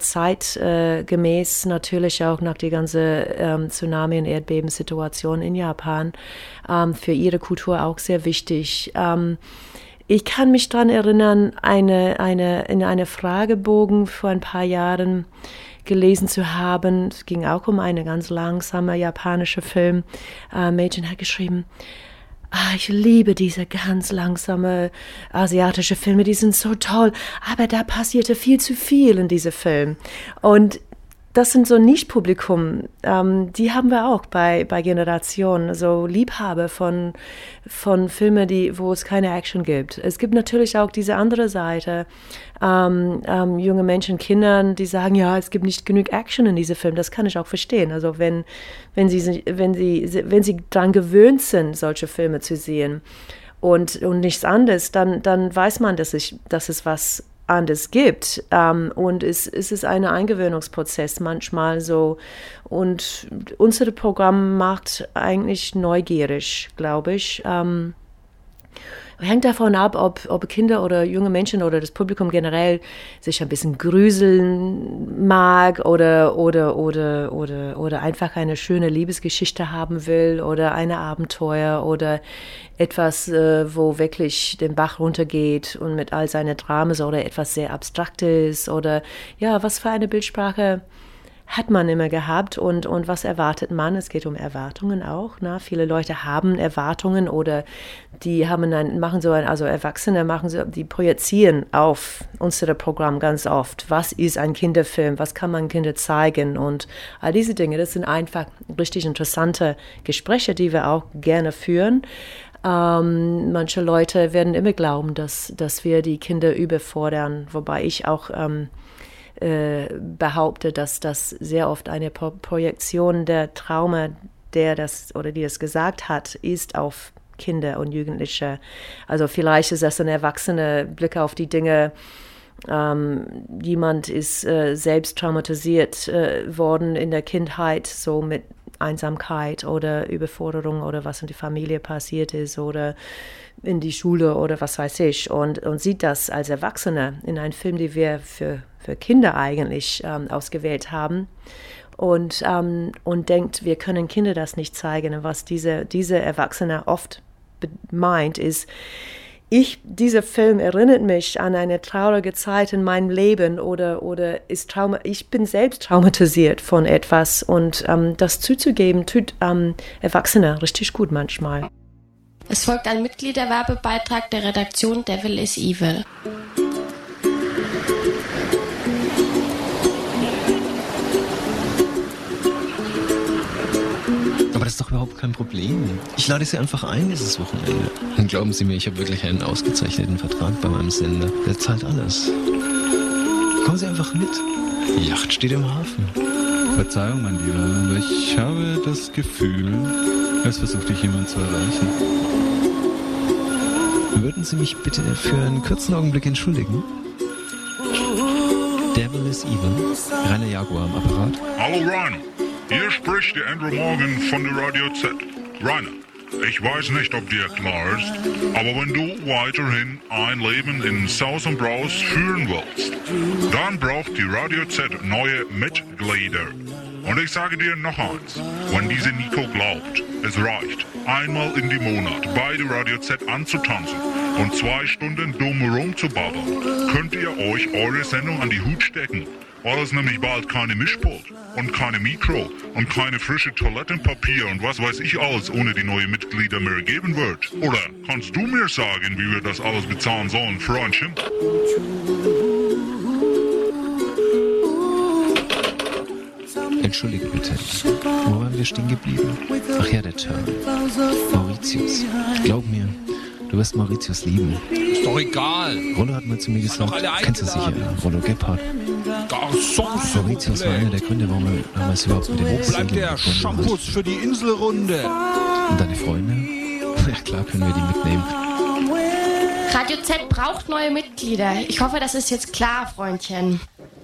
zeitgemäß, natürlich auch nach der ganzen ähm, Tsunami- und Erdbeben-Situation in Japan, ähm, für ihre Kultur auch sehr wichtig. Ähm, ich kann mich daran erinnern, eine, eine, in einem Fragebogen vor ein paar Jahren gelesen zu haben, es ging auch um einen ganz langsamen japanischen Film. Äh, Mädchen hat geschrieben, ah, ich liebe diese ganz langsame asiatische Filme, die sind so toll, aber da passierte viel zu viel in diesem Film. Und das sind so Nischpublikum, ähm, die haben wir auch bei, bei Generationen, so Liebhaber von, von Filmen, die, wo es keine Action gibt. Es gibt natürlich auch diese andere Seite, ähm, ähm, junge Menschen, Kindern, die sagen, ja, es gibt nicht genug Action in diesem Film. Das kann ich auch verstehen. Also wenn, wenn sie, wenn sie, wenn sie daran gewöhnt sind, solche Filme zu sehen und, und nichts anderes, dann, dann weiß man, dass, ich, dass es was anders gibt. Ähm, und es, es ist ein Eingewöhnungsprozess manchmal so. Und unser Programm macht eigentlich neugierig, glaube ich. Ähm, hängt davon ab, ob, ob Kinder oder junge Menschen oder das Publikum generell sich ein bisschen grüseln mag oder, oder, oder, oder, oder einfach eine schöne Liebesgeschichte haben will oder eine Abenteuer oder etwas, äh, wo wirklich den Bach runtergeht und mit all seinen Dramen oder etwas sehr Abstraktes oder ja, was für eine Bildsprache hat man immer gehabt und, und was erwartet man? Es geht um Erwartungen auch. Ne? Viele Leute haben Erwartungen oder die haben ein, machen so ein, also Erwachsene machen so, die projizieren auf unser Programm ganz oft. Was ist ein Kinderfilm? Was kann man Kindern zeigen? Und all diese Dinge, das sind einfach richtig interessante Gespräche, die wir auch gerne führen. Ähm, manche Leute werden immer glauben, dass, dass wir die Kinder überfordern, wobei ich auch ähm, äh, behaupte, dass das sehr oft eine Pro- Projektion der Trauma, der das oder die das gesagt hat, ist auf Kinder und Jugendliche. Also vielleicht ist das ein erwachsener Blick auf die Dinge. Ähm, jemand ist äh, selbst traumatisiert äh, worden in der Kindheit, so mit Einsamkeit oder Überforderung oder was in der Familie passiert ist oder in die Schule oder was weiß ich und, und sieht das als Erwachsene in einem Film, den wir für, für Kinder eigentlich ähm, ausgewählt haben und, ähm, und denkt, wir können Kinder das nicht zeigen. Und was diese, diese Erwachsene oft meint, ist, Ich, dieser Film erinnert mich an eine traurige Zeit in meinem Leben oder, oder ist Trauma, ich bin selbst traumatisiert von etwas und ähm, das zuzugeben, tut ähm, Erwachsene richtig gut manchmal. Es folgt ein Mitgliederwerbebeitrag der Redaktion Devil is Evil. Aber das ist doch überhaupt kein Problem. Ich lade Sie einfach ein dieses Wochenende. Und glauben Sie mir, ich habe wirklich einen ausgezeichneten Vertrag bei meinem Sender. Der zahlt alles. Kommen Sie einfach mit. Die Yacht steht im Hafen. Verzeihung, mein Lieber, aber ich habe das Gefühl, als versucht dich jemand zu erreichen. Würden Sie mich bitte für einen kurzen Augenblick entschuldigen? Devil is Evil. Rainer Jaguar am Apparat. Hallo Rainer. Hier spricht der Andrew Morgan von der Radio Z. Rainer, ich weiß nicht, ob dir klar ist, aber wenn du weiterhin ein Leben in Saus und Braus führen willst, dann braucht die Radio Z neue Mitglieder. Und ich sage dir noch eins, wenn diese Nico glaubt, es reicht, einmal in die Monat bei der Radio Z anzutanzen und zwei Stunden dumm rumzubabbeln, könnt ihr euch eure Sendung an die Hut stecken, weil es nämlich bald keine Mischpult und keine Mikro und keine frische Toilettenpapier und was weiß ich alles ohne die neuen Mitglieder mehr geben wird. Oder kannst du mir sagen, wie wir das alles bezahlen sollen, Freundchen? Entschuldige bitte, wo waren wir stehen geblieben? Ach ja, der Turn. Mauritius. Glaub mir, du wirst Mauritius lieben. Ist doch egal. Rollo hat mal zu mir gesagt, kennst du sicher, Rollo Gebhardt. Mauritius war einer der Gründe, warum wir damals überhaupt mit dem Wo bleibt der Shampoos für die Inselrunde? Und deine Freunde? Ja klar, können wir die mitnehmen. Radio Z braucht neue Mitglieder. Ich hoffe, das ist jetzt klar, Freundchen.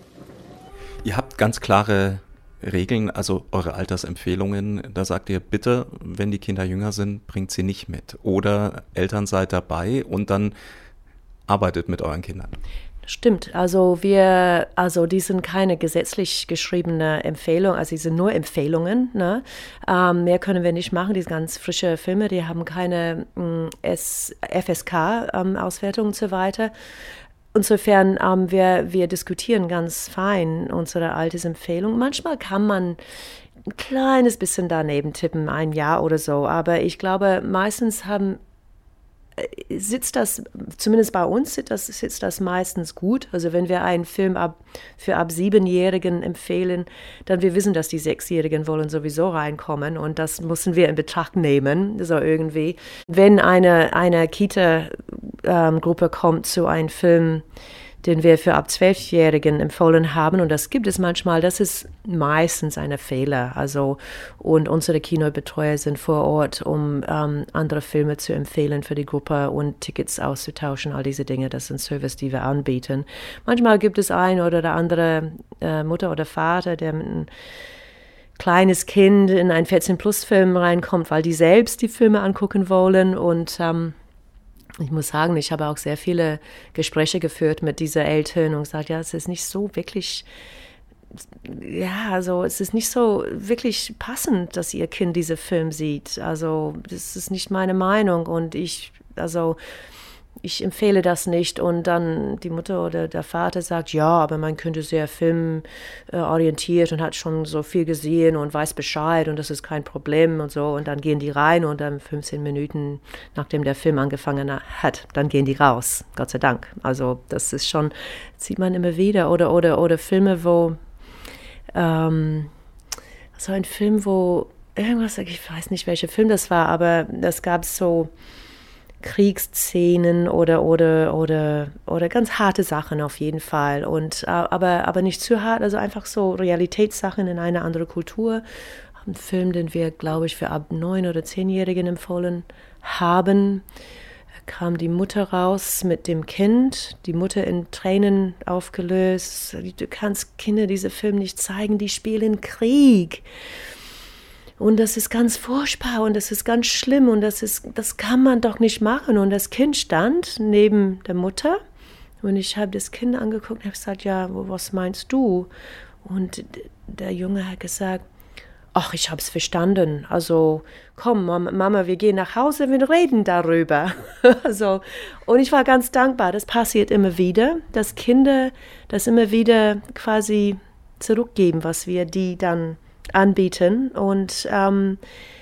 Ihr habt ganz klare Regeln, also eure Altersempfehlungen. Da sagt ihr bitte, wenn die Kinder jünger sind, bringt sie nicht mit. Oder Eltern seid dabei und dann arbeitet mit euren Kindern. Stimmt, also wir, also die sind keine gesetzlich geschriebene Empfehlung, also die sind nur Empfehlungen, ne? Ähm, mehr können wir nicht machen, diese ganz frische Filme, die haben keine mh, S- F S K-Auswertung ähm, und so weiter. Insofern, ähm, wir, wir diskutieren ganz fein unsere Altersempfehlung. Manchmal kann man ein kleines bisschen daneben tippen, ein Jahr oder so, aber ich glaube, meistens haben sitzt das, zumindest bei uns sitzt das, sitzt das meistens gut. Also wenn wir einen Film ab, für ab Siebenjährigen empfehlen, dann wir wissen, dass die Sechsjährigen wollen sowieso reinkommen und das müssen wir in Betracht nehmen, so irgendwie. Wenn eine, eine Kita-Gruppe ähm, kommt zu einem Film, den wir für ab Zwölfjährigen empfohlen haben. Und das gibt es manchmal, das ist meistens ein Fehler. Also, und unsere Kinobetreuer sind vor Ort, um ähm, andere Filme zu empfehlen für die Gruppe und Tickets auszutauschen, all diese Dinge. Das sind Service, die wir anbieten. Manchmal gibt es ein oder der andere äh, Mutter oder Vater, der mit einem kleines Kind in einen vierzehn-Plus-Film reinkommt, weil die selbst die Filme angucken wollen und ähm, ich muss sagen, ich habe auch sehr viele Gespräche geführt mit dieser Eltern und gesagt, ja, es ist nicht so wirklich, ja, also es ist nicht so wirklich passend, dass ihr Kind diesen Film sieht. Also das ist nicht meine Meinung und ich, also ich empfehle das nicht. Und dann die Mutter oder der Vater sagt, ja, aber man könnte sehr filmorientiert und hat schon so viel gesehen und weiß Bescheid und das ist kein Problem und so. Und dann gehen die rein und dann fünfzehn Minuten, nachdem der Film angefangen hat, dann gehen die raus, Gott sei Dank. Also das ist schon, sieht man immer wieder. Oder, oder, oder Filme, wo, ähm, so ein Film, wo irgendwas, ich weiß nicht, welcher Film das war, aber das gab so Kriegsszenen oder oder oder oder ganz harte Sachen auf jeden Fall und aber aber nicht zu hart, also einfach so Realitätssachen in eine andere Kultur. Ein Film, den wir, glaube ich, für ab neun oder zehnjährigen empfohlen haben. Da kam die Mutter raus mit dem Kind, die Mutter in Tränen aufgelöst. Du kannst Kinder diese Film nicht zeigen, die spielen Krieg. Und das ist ganz furchtbar und das ist ganz schlimm und das ist, das kann man doch nicht machen. Und das Kind stand neben der Mutter und ich habe das Kind angeguckt und habe gesagt, ja, was meinst du? Und der Junge hat gesagt, ach, ich habe es verstanden. Also komm, Mama, wir gehen nach Hause, wir reden darüber. Also, und ich war ganz dankbar. Das passiert immer wieder, dass Kinder das immer wieder quasi zurückgeben, was wir die dann anbieten und, ähm,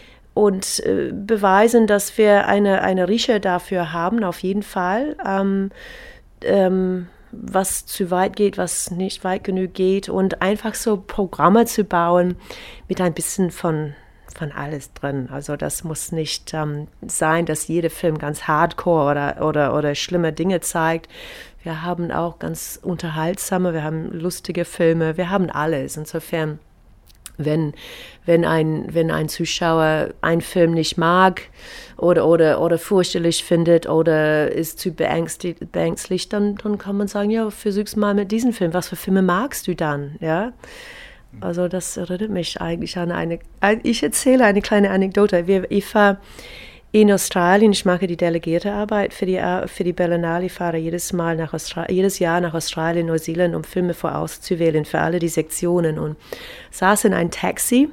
und äh, beweisen, dass wir eine, eine Rieche dafür haben, auf jeden Fall, ähm, ähm, was zu weit geht, was nicht weit genug geht und einfach so Programme zu bauen mit ein bisschen von, von alles drin. Also das muss nicht ähm, sein, dass jeder Film ganz hardcore oder, oder, oder schlimme Dinge zeigt. Wir haben auch ganz unterhaltsame, wir haben lustige Filme, wir haben alles. Insofern Wenn, wenn, ein, wenn ein Zuschauer einen Film nicht mag oder, oder, oder fürchterlich findet oder ist zu beängstigt, beängstigt, dann, dann kann man sagen, ja, versuch's mal mit diesem Film. Was für Filme magst du dann? Ja? Also das erinnert mich eigentlich an eine, ich erzähle eine kleine Anekdote. Ich war in Australien, ich mache die delegierte Arbeit für die, für die Berlinale. Ich fahre jedes, Mal nach Austra- jedes Jahr nach Australien, Neuseeland, um Filme vorauszuwählen für alle die Sektionen. Und saß in ein Taxi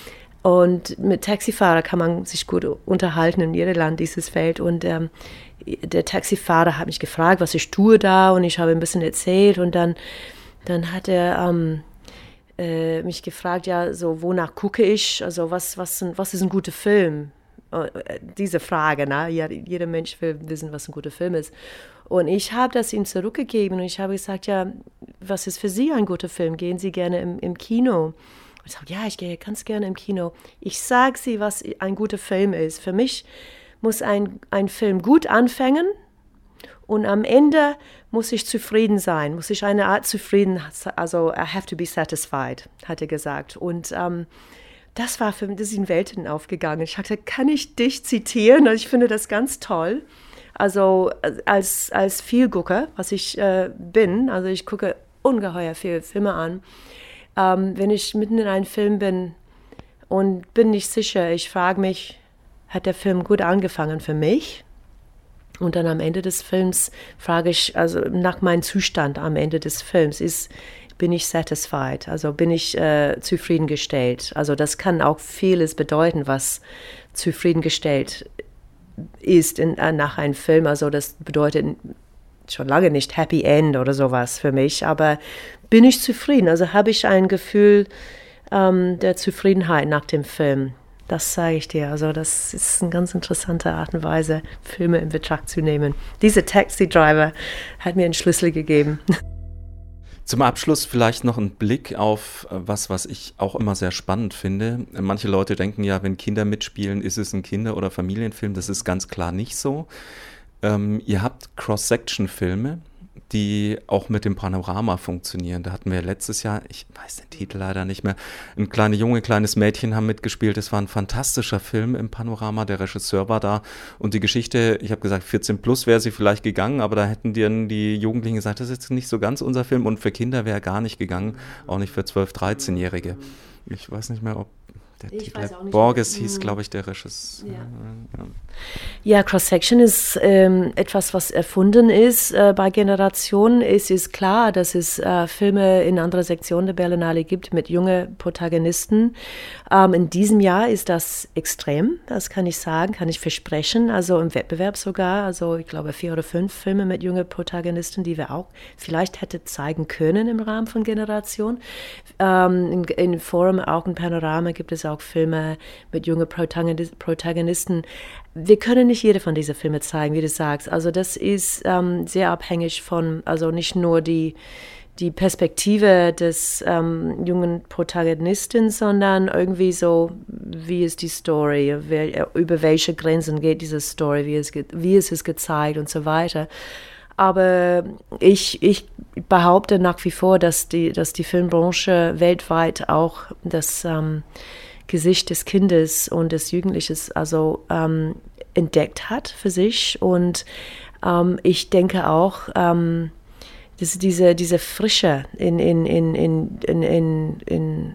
und mit Taxifahrer kann man sich gut unterhalten in Irland, dieses Feld. Und ähm, der Taxifahrer hat mich gefragt, was ich tue da und ich habe ein bisschen erzählt und dann, dann hat er ähm, äh, mich gefragt, ja, so wonach gucke ich, also was, was, was ist ein guter Film? Diese Frage, ne? Jeder Mensch will wissen, was ein guter Film ist. Und ich habe das ihm zurückgegeben und ich habe gesagt, ja, was ist für Sie ein guter Film? Gehen Sie gerne im, im Kino? Und ich sage, ja, ich gehe ganz gerne im Kino. Ich sage Sie, was ein guter Film ist. Für mich muss ein, ein Film gut anfangen und am Ende muss ich zufrieden sein, muss ich eine Art zufrieden, also I have to be satisfied, hat er gesagt. Und ähm, das war für mich, das ist in Welten aufgegangen. Ich sagte, kann ich dich zitieren? Also ich finde das ganz toll. Also als, als Vielgucker, was ich äh, bin, also ich gucke ungeheuer viele Filme an. Ähm, wenn ich mitten in einem Film bin und bin nicht sicher, ich frage mich, hat der Film gut angefangen für mich? Und dann am Ende des Films frage ich, also nach meinem Zustand am Ende des Films ist, bin ich satisfied, also bin ich äh, zufriedengestellt. Also das kann auch vieles bedeuten, was zufriedengestellt ist in, äh, nach einem Film. Also das bedeutet schon lange nicht Happy End oder sowas für mich, aber bin ich zufrieden? Also habe ich ein Gefühl ähm, der Zufriedenheit nach dem Film. Das sage ich dir. Also das ist eine ganz interessante Art und Weise, Filme in Betracht zu nehmen. Dieser Taxi-Driver hat mir einen Schlüssel gegeben. Zum Abschluss vielleicht noch ein Blick auf was, was ich auch immer sehr spannend finde. Manche Leute denken ja, wenn Kinder mitspielen, ist es ein Kinder- oder Familienfilm. Das ist ganz klar nicht so. Ähm, ihr habt Cross-Section-Filme, die auch mit dem Panorama funktionieren. Da hatten wir letztes Jahr, ich weiß den Titel leider nicht mehr, ein kleines Junge, kleines Mädchen haben mitgespielt. Es war ein fantastischer Film im Panorama, der Regisseur war da und die Geschichte, ich habe gesagt, vierzehn plus wäre sie vielleicht gegangen, aber da hätten die, die Jugendlichen gesagt, das ist jetzt nicht so ganz unser Film und für Kinder wäre gar nicht gegangen, auch nicht für zwölf-, dreizehnjährige. Ich weiß nicht mehr, ob Der ich Titel weiß auch nicht, Borges mehr. hieß, glaube ich, der Regisseur. Ja, ja. ja Cross-Section ist ähm, etwas, was erfunden ist äh, bei Generationen. Es ist klar, dass es äh, Filme in anderer Sektion der Berlinale gibt mit jungen Protagonisten. Ähm, in diesem Jahr ist das extrem, das kann ich sagen, kann ich versprechen. Also im Wettbewerb sogar, also ich glaube vier oder fünf Filme mit jungen Protagonisten, die wir auch vielleicht hätte zeigen können im Rahmen von Generation. Ähm, in, in Forum, auch in Panorama gibt es auch Filme mit jungen Protagonisten. Wir können nicht jede von diesen Filmen zeigen, wie du sagst. Also das ist ähm, sehr abhängig von, also nicht nur die, die Perspektive des ähm, jungen Protagonisten, sondern irgendwie so, wie ist die Story, wer, über welche Grenzen geht diese Story, wie es, wie es ist gezeigt und so weiter. Aber ich, ich behaupte nach wie vor, dass die, dass die Filmbranche weltweit auch das ähm, Gesicht des Kindes und des Jugendlichen also ähm, entdeckt hat für sich. Und ähm, ich denke auch, ähm, dass diese, diese Frische in, in, in, in, in, in, in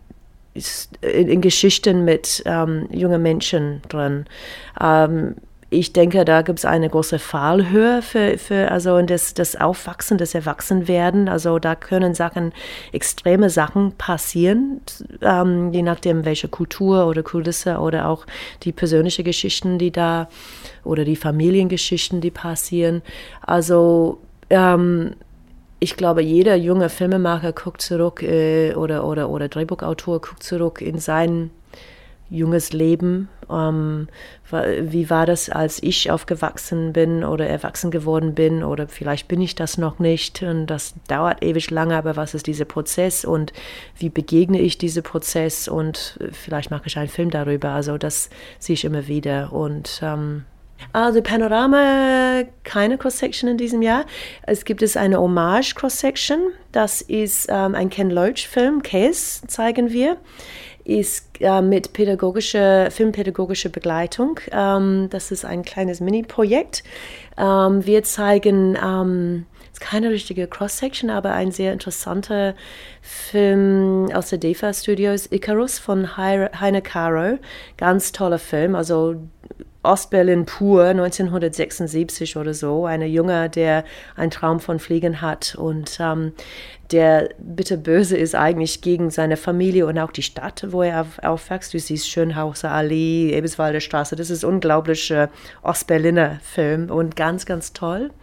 in, in Geschichten mit ähm, jungen Menschen drin. Ähm, ich denke, da gibt es eine große Fallhöhe für, für also das, das Aufwachsen, das Erwachsenwerden. Also da können Sachen, extreme Sachen passieren, ähm, je nachdem, welche Kultur oder Kulisse oder auch die persönlichen Geschichten, die da, oder die Familiengeschichten, die passieren. Also ähm, ich glaube, jeder junge Filmemacher guckt zurück äh, oder, oder, oder Drehbuchautor guckt zurück in sein junges Leben. Ähm, wie war das, als ich aufgewachsen bin oder erwachsen geworden bin, oder vielleicht bin ich das noch nicht und das dauert ewig lange, aber was ist dieser Prozess und wie begegne ich diesem Prozess und vielleicht mache ich einen Film darüber. Also das sehe ich immer wieder. Und ähm, also Panorama, keine Cross-Section in diesem Jahr. Es gibt es eine Hommage-Cross-Section. Das ist ähm, ein Ken Loach-Film, Case, zeigen wir. Ist äh, mit pädagogischer, filmpädagogischer Begleitung. Ähm, das ist ein kleines Mini-Projekt. Ähm, wir zeigen, ähm, es ist keine richtige Cross-Section, aber ein sehr interessanter Film aus der D E F A Studios, Icarus von Heine Caro. Ganz toller Film, also Ostberlin pur, neunzehnhundertsechsundsiebzig oder so. Ein Junge, der einen Traum von Fliegen hat und ähm, der bitterböse ist eigentlich gegen seine Familie und auch die Stadt, wo er auf, aufwächst. Du siehst Schönhauser Allee, Eberswalder Straße. Das ist ein unglaublicher Ostberliner Film und ganz, ganz toll.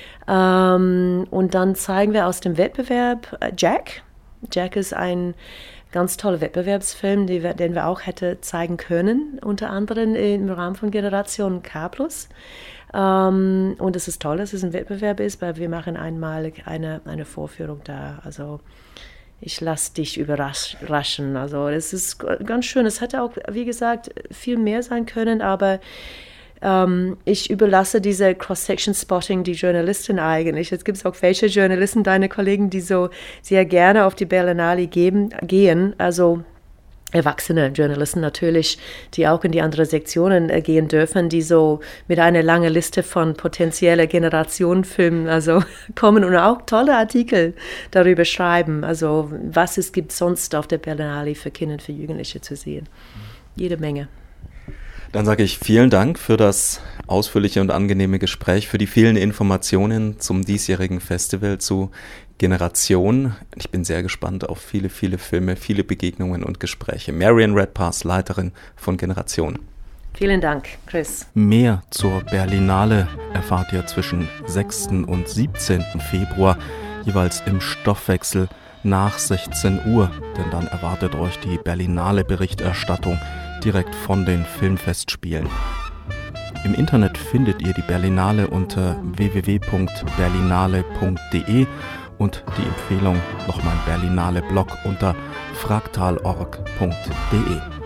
Ähm, und dann zeigen wir aus dem Wettbewerb Jack. Jack ist ein ganz toller Wettbewerbsfilm, den wir, den wir auch hätte zeigen können, unter anderem im Rahmen von Generation K plus. Ähm, und es ist toll, dass es ein Wettbewerb ist, weil wir machen einmal eine, eine Vorführung da. Also ich lasse dich überraschen. Also es ist ganz schön. Es hätte auch, wie gesagt, viel mehr sein können, aber Um, ich überlasse diese Cross-Section-Spotting die Journalistin eigentlich. Es gibt auch welche Journalisten, deine Kollegen, die so sehr gerne auf die Berlinale geben, gehen, also erwachsene Journalisten natürlich, die auch in die anderen Sektionen äh, gehen dürfen, die so mit einer langen Liste von potenziellen Generationenfilmen also kommen und auch tolle Artikel darüber schreiben, also was es gibt sonst auf der Berlinale für Kinder und für Jugendliche zu sehen. Jede Menge. Dann sage ich vielen Dank für das ausführliche und angenehme Gespräch, für die vielen Informationen zum diesjährigen Festival zu Generation. Ich bin sehr gespannt auf viele, viele Filme, viele Begegnungen und Gespräche. Marion Redpath, Leiterin von Generation. Vielen Dank, Chris. Mehr zur Berlinale erfahrt ihr zwischen sechsten und siebzehnten Februar, jeweils im Stoffwechsel nach sechzehn Uhr, denn dann erwartet euch die Berlinale-Berichterstattung direkt von den Filmfestspielen. Im Internet findet ihr die Berlinale unter w w w punkt berlinale punkt d e und die Empfehlung noch mein Berlinale-Blog unter fraktalorg punkt d e.